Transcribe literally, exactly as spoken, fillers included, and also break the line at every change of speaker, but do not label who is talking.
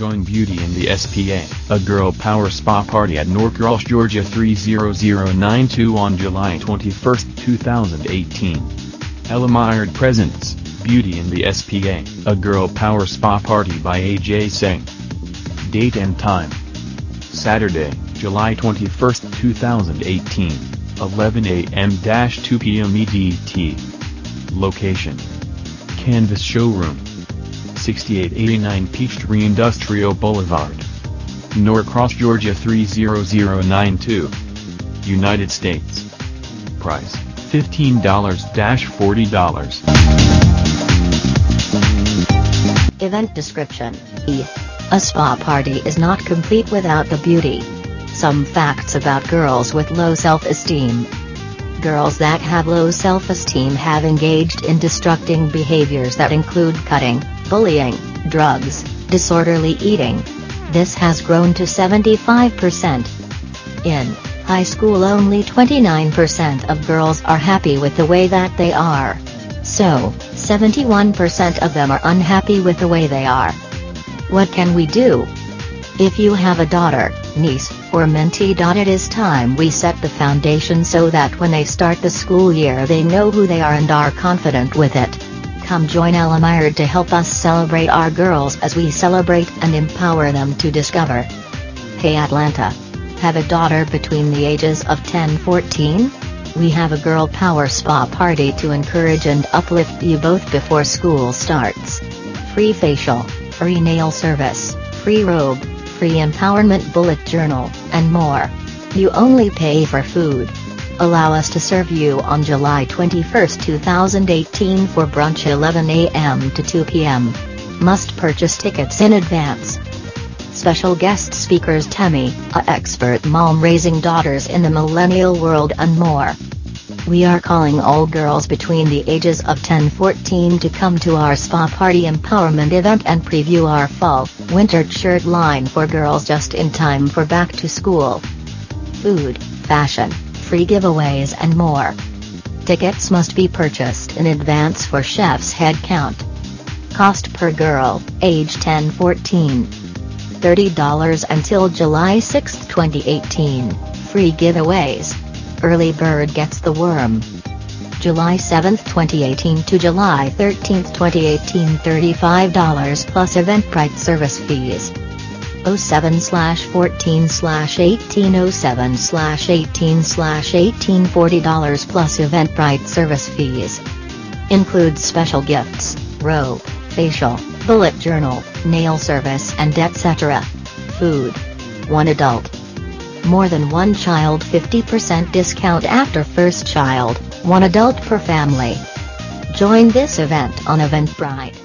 Join Beauty and the S P A, a girl power spa party at Norcross, Georgia three zero zero nine two on July twenty-first, two thousand eighteen. Elamyard presents Beauty and the S P A, a girl power spa party by A J Singh. Date and time: Saturday, July twenty-first, two thousand eighteen, eleven a m to two p m E D T. Location: Canvas Showroom, sixty-eight eighty-nine Peachtree Industrial Boulevard, Norcross, Georgia three zero zero nine two. United States. Price: fifteen to forty dollars.
Event description: A spa party is not complete without the beauty. Some facts about girls with low self-esteem. Girls that have low self-esteem have engaged in destructing behaviors that include cutting, bullying, drugs, disorderly eating. This has grown to seventy-five percent. In high school, only twenty-nine percent of girls are happy with the way that they are. So, seventy-one percent of them are unhappy with the way they are. What can we do? If you have a daughter, niece, or mentee, it is time we set the foundation so that when they start the school year they know who they are and are confident with it. Come join Elamyard to help us celebrate our girls as we celebrate and empower them to discover. Hey Atlanta! Have a daughter between the ages of ten and fourteen? We have a girl power spa party to encourage and uplift you both before school starts. Free facial, free nail service, free robe, free empowerment bullet journal, and more. You only pay for food. Allow us to serve you on July twenty-first, two thousand eighteen for brunch eleven a m to two p m Must purchase tickets in advance. Special guest speakers: Temi, a expert mom raising daughters in the millennial world, and more. We are calling all girls between the ages of ten and fourteen to come to our spa party empowerment event and preview our fall, winter shirt line for girls just in time for back to school. Food, fashion, free giveaways and more. Tickets must be purchased in advance for chef's head count. Cost per girl, age ten to fourteen. thirty dollars until July sixth, twenty eighteen, free giveaways. Early bird gets the worm. July seventh, twenty eighteen to July thirteenth, twenty eighteen, thirty-five dollars plus Eventbrite service fees. oh seven fourteen eighteen oh seven eighteen eighteen forty dollars plus Eventbrite service fees. Includes special gifts, robe, facial, bullet journal, nail service and et cetera. Food. One adult. More than one child, fifty percent discount after first child, one adult per family. Join this event on Eventbrite.